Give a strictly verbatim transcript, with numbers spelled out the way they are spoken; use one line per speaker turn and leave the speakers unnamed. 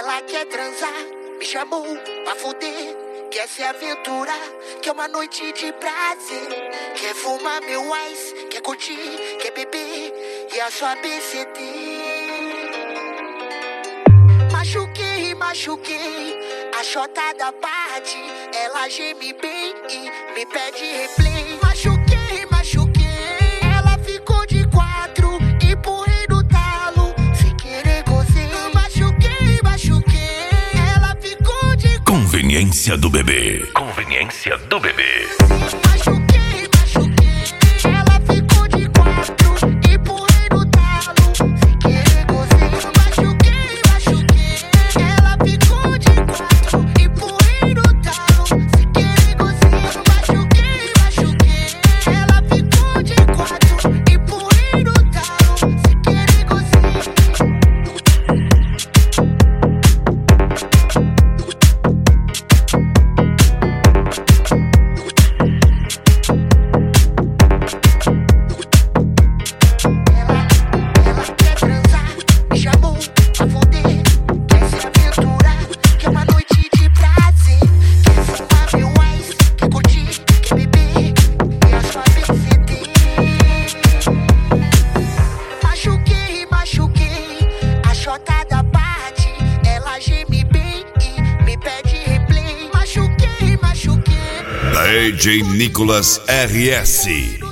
Ela quer transar, me chamou pra fuder. Quer se aventurar, quer uma noite de prazer. Quer fumar meu ice, quer curtir, quer beber. E a sua B C D. Machuquei, machuquei, a chotada bate. Ela geme bem e me pede replay. Machuquei, machuquei, ela ficou de quatro. Empurrei no talo, sem querer gozei. Machuquei, machuquei, ela ficou de quatro.
Conveniência do bebê. Conveniência do bebê.
Machuquei, machuquei, ela ficou de quatro. Empurrei no talo, sem querer gozei. Machuquei, machuquei, ela ficou de quatro. Empurrei no talo, sem querer gozei. Machuquei, machuquei, ela ficou de quatro. Empurrei no talo, sem querer gozei. Chotada bate, ela geme bem e me pede replay. Machuquei, machuquei.
D J Nicolas R S.